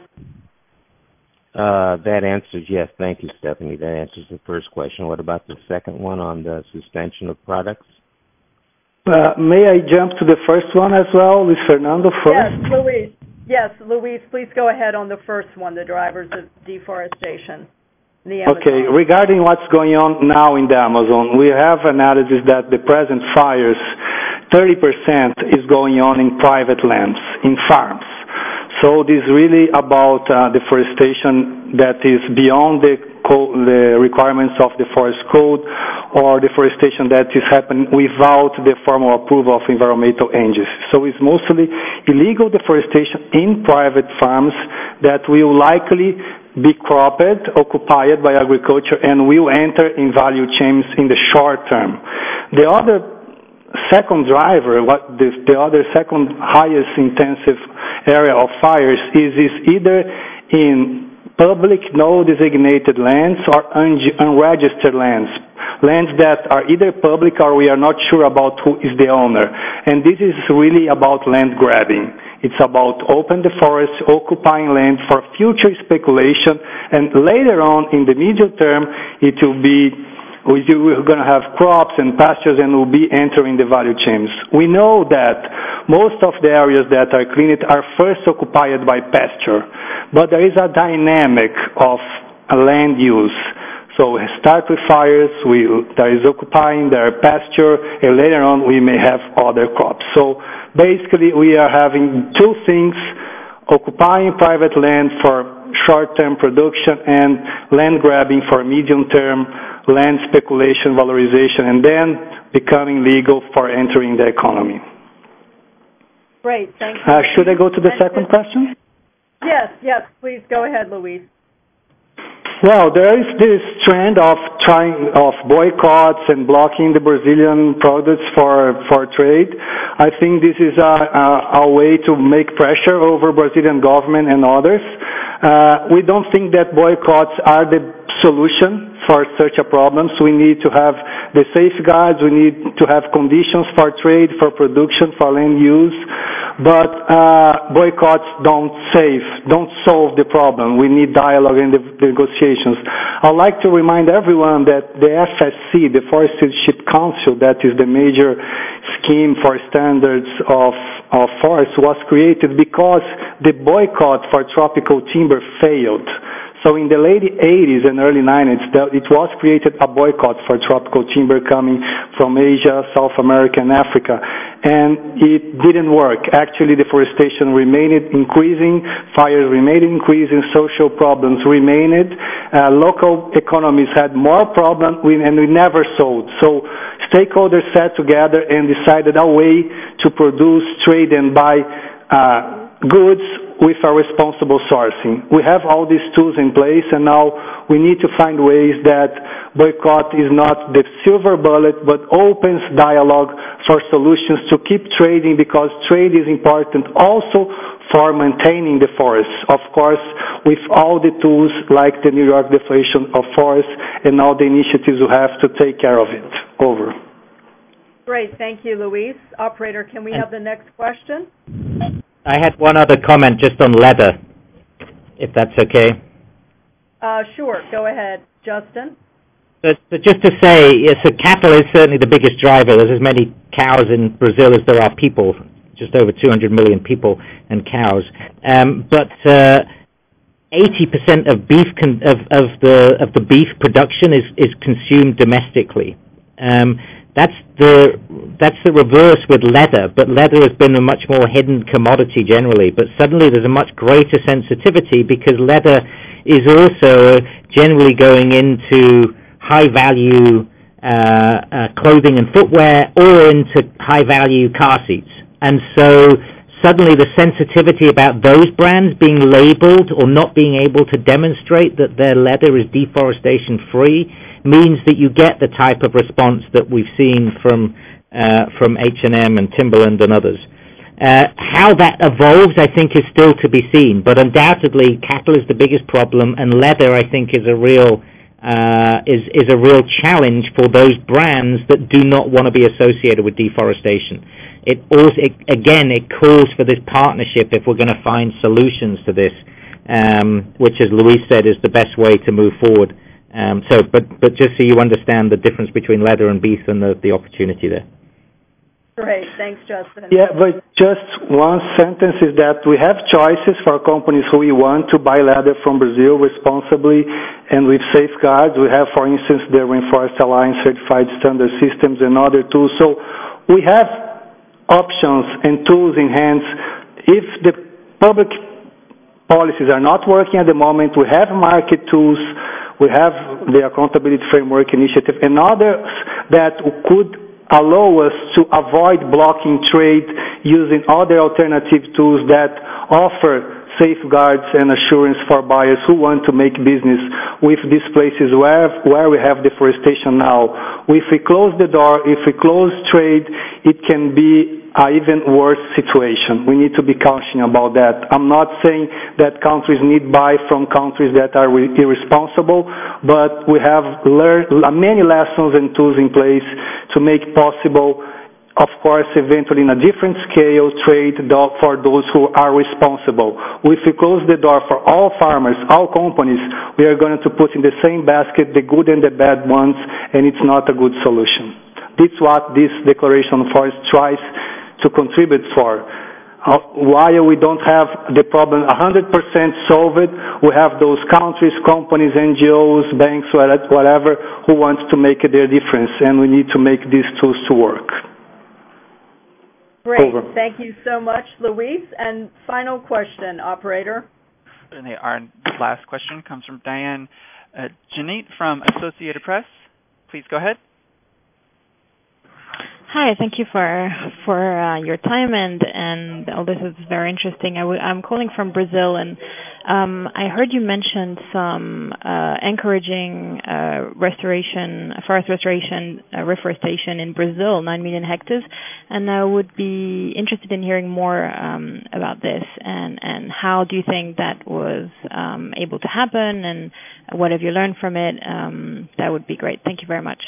Uh, that answers, yes. Thank you, Stephanie. That answers the first question. What about the second one on the suspension of products? Uh, may I jump to the first one as well, with Fernando first? Yes, Luis. Yes, Luis, please go ahead on the first one, the drivers of deforestation. The okay, regarding what's going on now in the Amazon, we have analysis that the present fires, thirty percent is going on in private lands, in farms. So this is really about uh, deforestation that is beyond the, co- the requirements of the forest code, or deforestation that is happening without the formal approval of environmental agencies. So it's mostly illegal deforestation in private farms that will likely be cropped, occupied by agriculture, and will enter in value chains in the short term. The other second driver, what the, the other second highest intensive area of fires is, is either in public no designated lands or un- unregistered lands, lands that are either public or we are not sure about who is the owner. And this is really about land grabbing. It's about open the forest, occupying land for future speculation, and later on in the medium term, it will be we're going to have crops and pastures and will be entering the value chains. We know that most of the areas that are cleaned are first occupied by pasture, but there is a dynamic of land use. So we start with fires, we, there is occupying, there are pasture, and later on we may have other crops. So basically we are having two things, occupying private land for short-term production and land grabbing for medium-term land speculation, valorization, and then becoming legal for entering the economy. Great, thank you. Uh, should I go to the second question? Yes, yes, please go ahead, Luis. Well, there is this trend of trying of boycotts and blocking the Brazilian products for for trade. I think this is a, a, a way to make pressure over Brazilian government and others. Uh, we don't think that boycotts are the solution for such a problem. So we need to have the safeguards, we need to have conditions for trade, for production, for land use, but uh, boycotts don't save, don't solve the problem. We need dialogue and the, the negotiations. I'd like to remind everyone that the F S C, the Forest Stewardship Council, that is the major scheme for standards of, of forests, was created because the boycott for tropical timber failed. So in the late eighties and early nineties, it was created a boycott for tropical timber coming from Asia, South America, and Africa. And it didn't work. Actually, deforestation remained increasing, fires remained increasing, social problems remained. Uh, local economies had more problems, and we never sold. So stakeholders sat together and decided a way to produce, trade, and buy uh, goods with a responsible sourcing. We have all these tools in place, and now we need to find ways that boycott is not the silver bullet, but opens dialogue for solutions to keep trading, because trade is important also for maintaining the forests. Of course, with all the tools like the New York Declaration of Forests and all the initiatives we have to take care of it. Over. Great. Thank you, Luis. Operator, can we have the next question? I had one other comment just on leather, if that's okay. Uh, sure. Go ahead, Justin. But, but just to say, yes, so cattle is certainly the biggest driver. There's as many cows in Brazil as there are people, just over two hundred million people and cows. Um, but uh, eighty percent of beef con- of, of the of the beef production is, is consumed domestically. Um, That's the that's the reverse with leather, but leather has been a much more hidden commodity generally. But suddenly there's a much greater sensitivity because leather is also generally going into high-value uh, uh, clothing and footwear or into high-value car seats. And so suddenly the sensitivity about those brands being labeled or not being able to demonstrate that their leather is deforestation-free means that you get the type of response that we've seen from uh, from H and M and Timberland and others. Uh, how that evolves, I think, is still to be seen. But undoubtedly, cattle is the biggest problem, and leather, I think, is a real uh, is is a real challenge for those brands that do not want to be associated with deforestation. It also, it, again, it calls for this partnership if we're going to find solutions to this, um, which, as Luis said, is the best way to move forward. Um, so, but, but just so you understand the difference between leather and beef and the, the opportunity there. Great. Thanks, Justin. Yeah, but just one sentence is that we have choices for companies who we want to buy leather from Brazil responsibly and with safeguards. We have, for instance, the Rainforest Alliance certified standard systems and other tools. So we have options and tools in hands. If the public policies are not working at the moment, we have market tools. We have the Accountability Framework Initiative and others that could allow us to avoid blocking trade using other alternative tools that offer safeguards and assurance for buyers who want to make business with these places where where we have deforestation now. If we close the door, if we close trade, it can be an even worse situation. We need to be cautious about that. I'm not saying that countries need buy from countries that are irresponsible, but we have learned many lessons and tools in place to make possible, of course, eventually in a different scale, trade for those who are responsible. If we close the door for all farmers, all companies, we are going to put in the same basket the good and the bad ones, and it's not a good solution. That's what this Declaration of Forests tries to contribute for. Uh, while we don't have the problem one hundred percent solved, we have those countries, companies, N G Os, banks, whatever, who want to make their difference, and we need to make these tools to work. Great. Over. Thank you so much, Luis. And final question, operator. Certainly. Our last question comes from Diane uh, Janit from Associated Press. Please go ahead. Hi, thank you for for uh, your time and and all this is very interesting. I w- I'm calling from Brazil, and um, I heard you mention some uh, encouraging uh, restoration, forest restoration, uh, reforestation in Brazil, nine million hectares, and I would be interested in hearing more um, about this and and how do you think that was um, able to happen, and what have you learned from it? Um, that would be great. Thank you very much.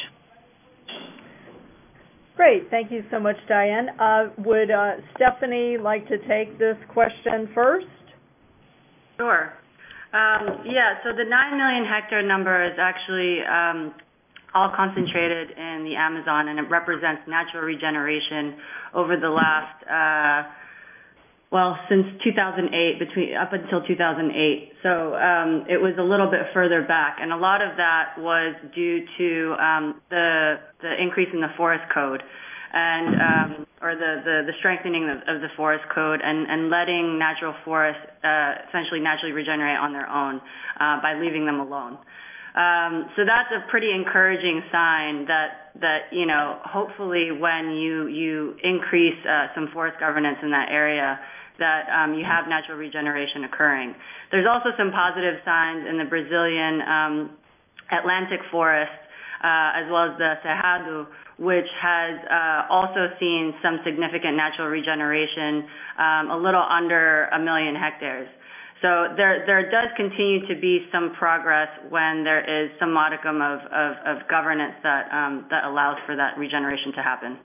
Great. Thank you so much, Diane. Uh, would uh, Stephanie like to take this question first? Sure. Um, yeah, so the nine million hectare number is actually um, all concentrated in the Amazon, and it represents natural regeneration over the last, uh, well, since two thousand eight, between up until two thousand eight. So um, it was a little bit further back, and a lot of that was due to um, the the increase in the forest code, and um, or the, the, the strengthening of, of the forest code, and, and letting natural forests uh, essentially naturally regenerate on their own uh, by leaving them alone. Um, so that's a pretty encouraging sign that that you know hopefully when you you increase uh, some forest governance in that area, that um, you have natural regeneration occurring. There's also some positive signs in the Brazilian um, Atlantic forest, uh, as well as the Cerrado, which has uh, also seen some significant natural regeneration, um, a little under a million hectares. So there, there does continue to be some progress when there is some modicum of, of, of governance that um, that allows for that regeneration to happen.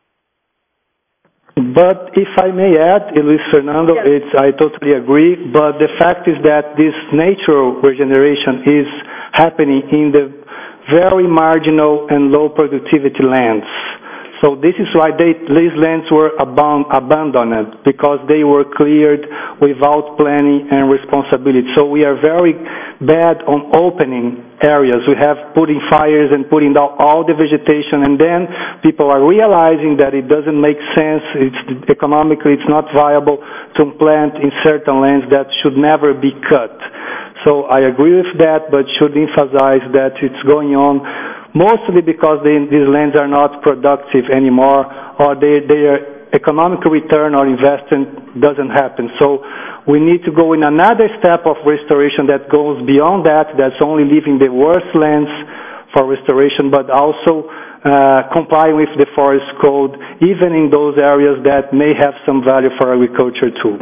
But if I may add, Luis Fernando, yes. it's, I totally agree, but the fact is that this natural regeneration is happening in the very marginal and low productivity lands. So this is why they, these lands were abon- abandoned, because they were cleared without planning and responsibility. So we are very bad on opening areas. We have putting fires and putting down all the vegetation, and then people are realizing that it doesn't make sense, it's economically it's not viable to plant in certain lands that should never be cut. So I agree with that, but should emphasize that it's going on mostly because they, these lands are not productive anymore, or they, their economic return or investment doesn't happen. So we need to go in another step of restoration that goes beyond that, that's only leaving the worst lands for restoration, but also uh, comply with the forest code, even in those areas that may have some value for agriculture too.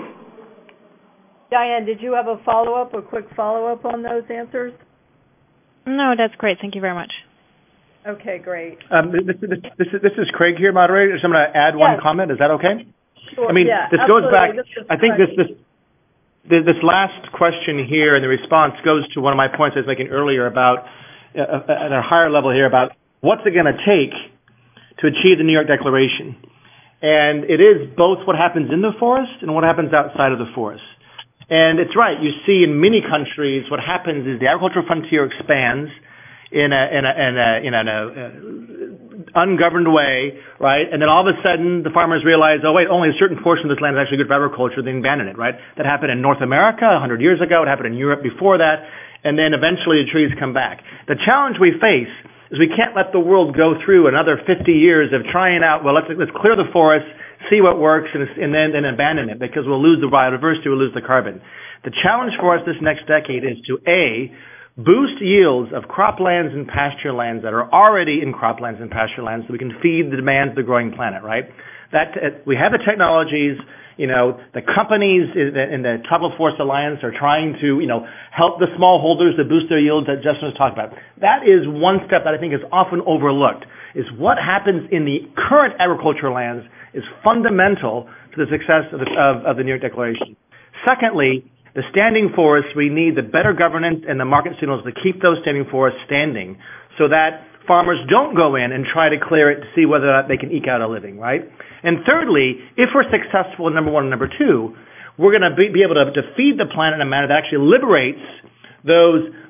Diane, did you have a follow-up, a quick follow-up on those answers? No, that's great. Thank you very much. Okay, great. Um, this, this, this, is, this is Craig here, moderator. So I'm going to add one yes. comment. Is that okay? Sure. I mean, yeah, this absolutely. goes back. This I think this, this this last question here and the response goes to one of my points I was making earlier about, uh, at a higher level here, about what's it going to take to achieve the New York Declaration. And it is both what happens in the forest and what happens outside of the forest. And it's right. You see in many countries what happens is the agricultural frontier expands in a in a in a in a, in a uh, ungoverned way, right? And then all of a sudden the farmers realize, oh wait, only a certain portion of this land is actually good for agriculture, they abandon it, right? That happened in North America a hundred years ago. It happened in Europe before that, and then eventually the trees come back. The challenge we face is we can't let the world go through another fifty years of trying out. Well, let's let's clear the forest, see what works, and, and then and abandon it, because we'll lose the biodiversity, we'll lose the carbon. The challenge for us this next decade is to a boost yields of croplands and pasture lands that are already in croplands and pasture lands, so we can feed the demands of the growing planet, right? That uh, we have the technologies, you know, the companies in the, in the Tropical Forest Alliance are trying to, you know, help the smallholders to boost their yields that Justin was talking about. That is one step that I think is often overlooked, is what happens in the current agricultural lands is fundamental to the success of the, of, of the New York Declaration. Secondly, the standing forests, we need the better governance and the market signals to keep those standing forests standing, so that farmers don't go in and try to clear it to see whether or not they can eke out a living, right? And thirdly, if we're successful in number one and number two, we're going to be, be able to, to feed the planet in a manner that actually liberates those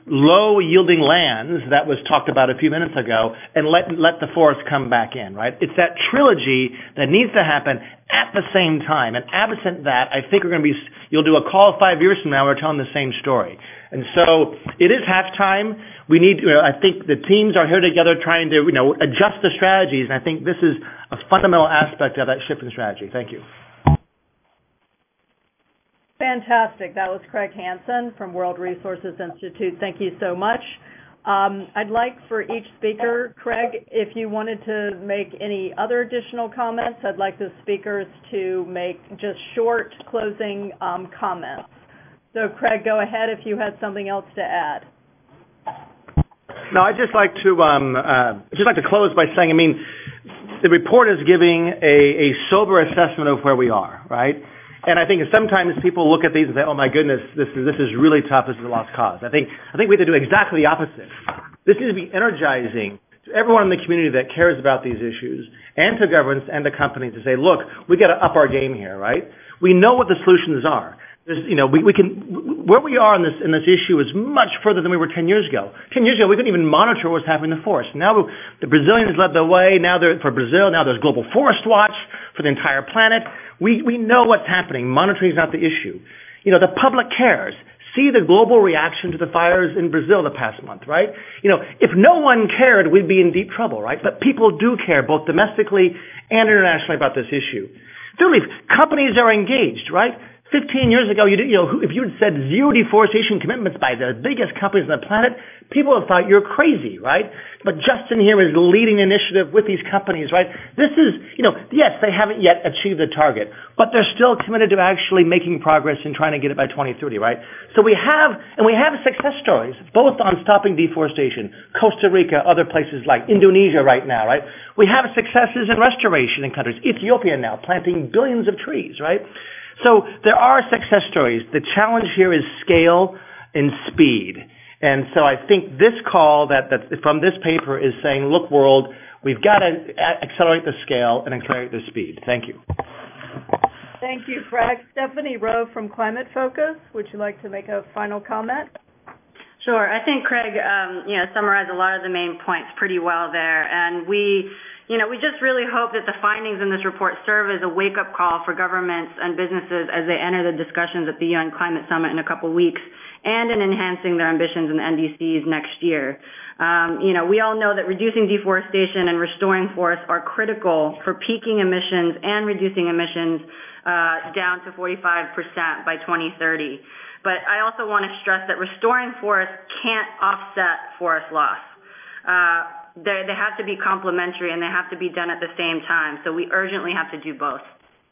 low-yielding lands that was talked about a few minutes ago and let let the forest come back in, right? It's that trilogy that needs to happen at the same time. And absent that, I think we're going to be, you'll do a call five years from now, we're telling the same story. And so it is halftime. We need, you know, I think the teams are here together trying to, you know, adjust the strategies. And I think this is a fundamental aspect of that shift in strategy. Thank you. Fantastic. That was Craig Hansen from World Resources Institute. Thank you so much. Um, I'd like for each speaker, Craig, if you wanted to make any other additional comments, I'd like the speakers to make just short closing um, comments. So, Craig, go ahead if you had something else to add. No, I'd just like to um, uh, just like to close by saying, I mean, the report is giving a, a sober assessment of where we are, right? And I think sometimes people look at these and say, "Oh my goodness, this is this is really tough. This is a lost cause." I think I think we have to do exactly the opposite. This needs to be energizing to everyone in the community that cares about these issues, and to governments and to companies to say, "Look, we got to up our game here, right? We know what the solutions are. There's, you know, we, we can where we are in this in this issue is much further than we were ten years ago. Ten years ago, we couldn't even monitor what was happening in the forest. Now the Brazilians led the way. Now they're for Brazil. Now there's Global Forest Watch for the entire planet. We we know what's happening. Monitoring is not the issue. You know, the public cares. See the global reaction to the fires in Brazil the past month, right? You know, if no one cared, we'd be in deep trouble, right? But people do care, both domestically and internationally, about this issue. Thirdly, companies are engaged, right? Fifteen years ago, you, did, you know, if you had said zero deforestation commitments by the biggest companies on the planet, people would have thought you're crazy, right? But Justin here is leading the initiative with these companies, right? This is, you know, yes, they haven't yet achieved the target, but they're still committed to actually making progress and trying to get it by twenty thirty, right? So we have, and we have success stories, both on stopping deforestation, Costa Rica, other places like Indonesia right now, right? We have successes in restoration in countries, Ethiopia now, planting billions of trees, right? So there are success stories. The challenge here is scale and speed. And so I think this call that, that from this paper is saying, look, world, we've got to accelerate the scale and accelerate the speed. Thank you. Thank you, Craig. Stephanie Rowe from Climate Focus, would you like to make a final comment? Sure. I think Craig, um, you know, summarized a lot of the main points pretty well there. And we... You know, we just really hope that the findings in this report serve as a wake-up call for governments and businesses as they enter the discussions at the U N Climate Summit in a couple weeks, and in enhancing their ambitions in the N D Cs next year. Um, you know, we all know that reducing deforestation and restoring forests are critical for peaking emissions and reducing emissions uh, down to forty-five percent by twenty thirty. But I also want to stress that restoring forests can't offset forest loss. Uh, They, they have to be complementary and they have to be done at the same time. So we urgently have to do both.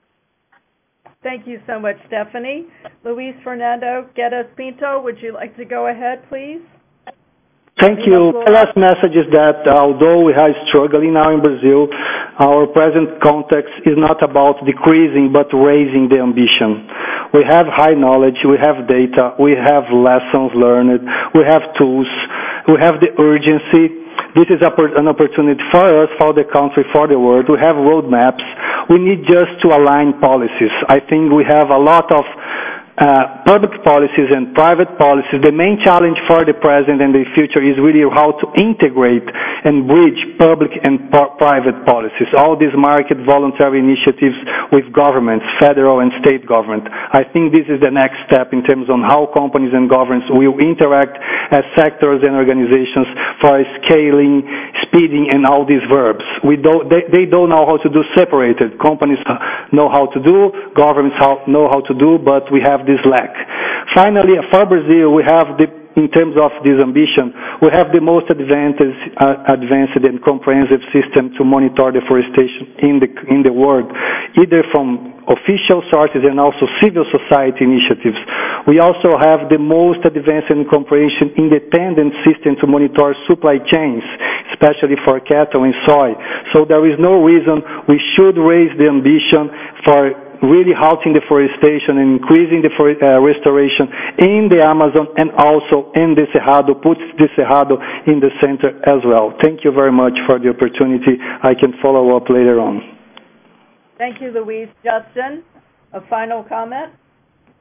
Thank you so much, Stephanie. Luis Fernando Guedes Pinto, would you like to go ahead, please? Thank you. The last message is that although we are struggling now in Brazil, our present context is not about decreasing but raising the ambition. We have high knowledge, we have data, we have lessons learned, we have tools, we have the urgency. This is an opportunity for us, for the country, for the world. We have roadmaps. We need just to align policies. I think we have a lot of uh, public policies and private policies. The main challenge for the present and the future is really how to integrate and bridge public and p- private policies. All these market voluntary initiatives with governments, federal and state government. I think this is the next step in terms of how companies and governments will interact as sectors and organizations for scaling, speeding, and all these verbs. We don't, they, they don't know how to do separated. Companies know how to do, governments how, know how to do, but we have this lack. Finally, for Brazil, we have the, in terms of this ambition, we have the most advanced, uh, advanced and comprehensive system to monitor deforestation in the in the world, either from official sources and also civil society initiatives. We also have the most advanced and comprehensive independent system to monitor supply chains, especially for cattle and soy. So there is no reason we should raise the ambition for really halting deforestation and increasing the uh, restoration in the Amazon and also in the Cerrado, puts the Cerrado in the center as well. Thank you very much for the opportunity. I can follow up later on. Thank you, Luis. Justin, a final comment?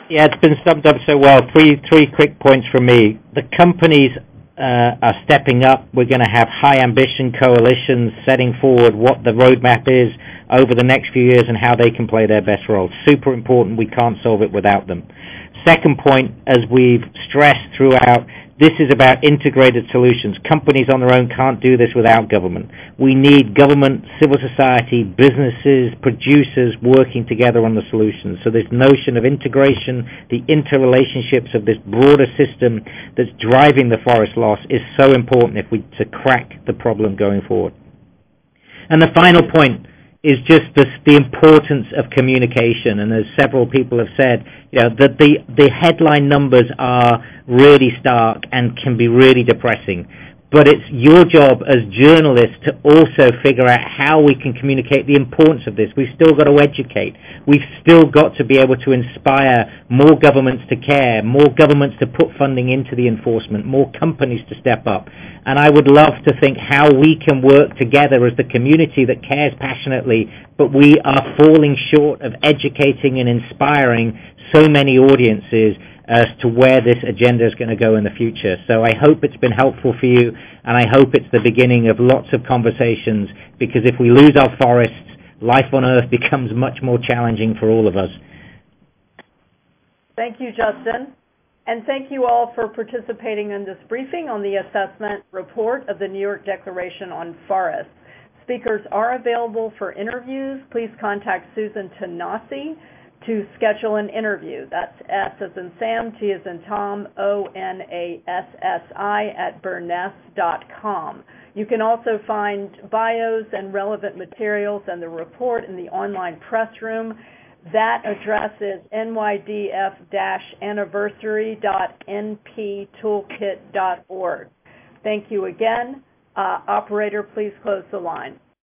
Yeah, it's been summed up so well. Three three quick points from me. The companies uh, are stepping up. We're going to have high ambition coalitions setting forward what the roadmap is over the next few years and how they can play their best role. Super important. We can't solve it without them. Second point, as we've stressed throughout, this is about integrated solutions. Companies on their own can't do this without government. We need government, civil society, businesses, producers working together on the solutions. So this notion of integration, the interrelationships of this broader system that's driving the forest loss is so important if we to crack the problem going forward. And the final point is just this, the importance of communication. And as several people have said, you know, that the, the headline numbers are really stark and can be really depressing. But it's your job as journalists to also figure out how we can communicate the importance of this. We've still got to educate. We've still got to be able to inspire more governments to care, more governments to put funding into the enforcement, more companies to step up. And I would love to think how we can work together as the community that cares passionately, but we are falling short of educating and inspiring so many audiences as to where this agenda is going to go in the future. So I hope it's been helpful for you, and I hope it's the beginning of lots of conversations, because if we lose our forests, life on Earth becomes much more challenging for all of us. Thank you, Justin. And thank you all for participating in this briefing on the assessment report of the New York Declaration on Forests. Speakers are available for interviews. Please contact Susan Tanasi to schedule an interview. That's S as in Sam, T as in Tom, O N A S S I at burness dot com. You can also find bios and relevant materials and the report in the online press room. That address is N Y D F anniversary dot N P toolkit dot org. Thank you again. Uh, operator, please close the line.